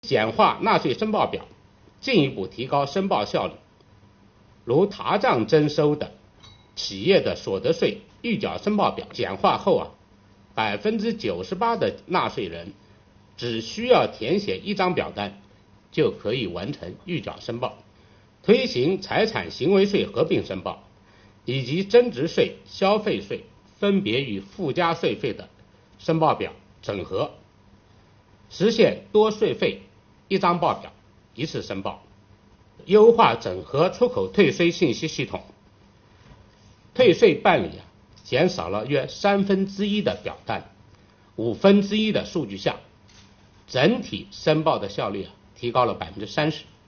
简化纳税申报表，进一步提高申报效率。如查账征收的企业的所得税预缴申报表简化后，98%的纳税人只需要填写一张表单就可以完成预缴申报。推行财产行为税合并申报，以及增值税、消费税分别与附加税费的申报表整合，实现多税费一张报表一次申报。优化整合出口退税信息系统，退税办理减少了约1/3的表单，1/5的数据项，整体申报的效率提高了30%。